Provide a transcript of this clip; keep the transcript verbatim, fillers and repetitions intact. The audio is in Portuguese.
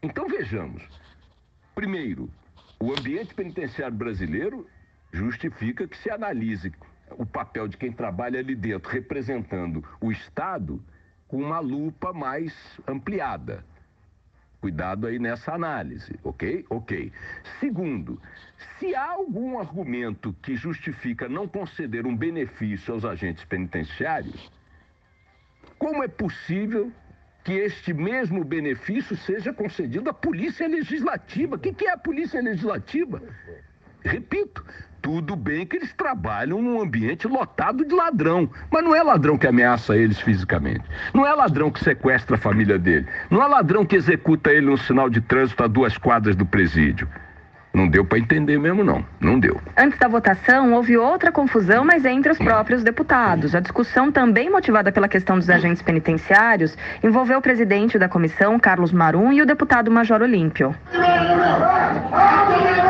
Então vejamos. Primeiro, o ambiente penitenciário brasileiro justifica que se analise o papel de quem trabalha ali dentro, representando o Estado, com uma lupa mais ampliada. Cuidado aí nessa análise, ok? Ok. Segundo, se há algum argumento que justifica não conceder um benefício aos agentes penitenciários, como é possível que este mesmo benefício seja concedido à Polícia Legislativa? O que, que é a Polícia Legislativa? Repito, tudo bem que eles trabalham num ambiente lotado de ladrão, mas não é ladrão que ameaça eles fisicamente, não é ladrão que sequestra a família dele, não é ladrão que executa ele no sinal de trânsito a duas quadras do presídio. Não deu para entender mesmo, não. Não deu. Antes da votação, houve outra confusão, mas entre os próprios deputados. A discussão, também motivada pela questão dos agentes penitenciários, envolveu o presidente da comissão, Carlos Marum, e o deputado Major Olímpio.